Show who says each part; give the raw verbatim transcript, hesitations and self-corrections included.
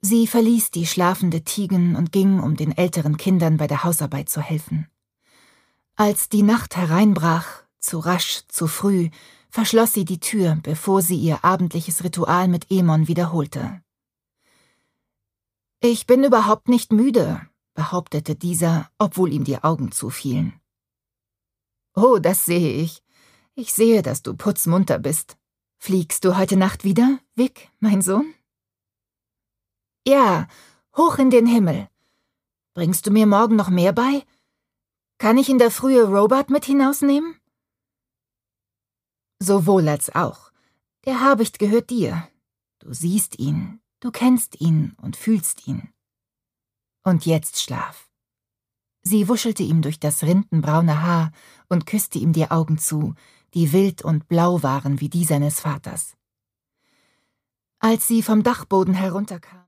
Speaker 1: Sie verließ die schlafende Tigen und ging, um den älteren Kindern bei der Hausarbeit zu helfen. Als die Nacht hereinbrach, zu rasch, zu früh, verschloss sie die Tür, bevor sie ihr abendliches Ritual mit Emon wiederholte. »Ich bin überhaupt nicht müde«, behauptete dieser, obwohl ihm die Augen zufielen. »Oh, das sehe ich. Ich sehe, dass du putzmunter bist. Fliegst du heute Nacht wieder, Vic, mein Sohn?« »Ja, hoch in den Himmel. Bringst du mir morgen noch mehr bei? Kann ich in der Frühe Robert mit hinausnehmen?« »Sowohl als auch. Der Habicht gehört dir. Du siehst ihn, du kennst ihn und fühlst ihn. Und jetzt schlaf.« Sie wuschelte ihm durch das rindenbraune Haar und küsste ihm die Augen zu, die wild und blau waren wie die seines Vaters. Als sie vom Dachboden herunterkam,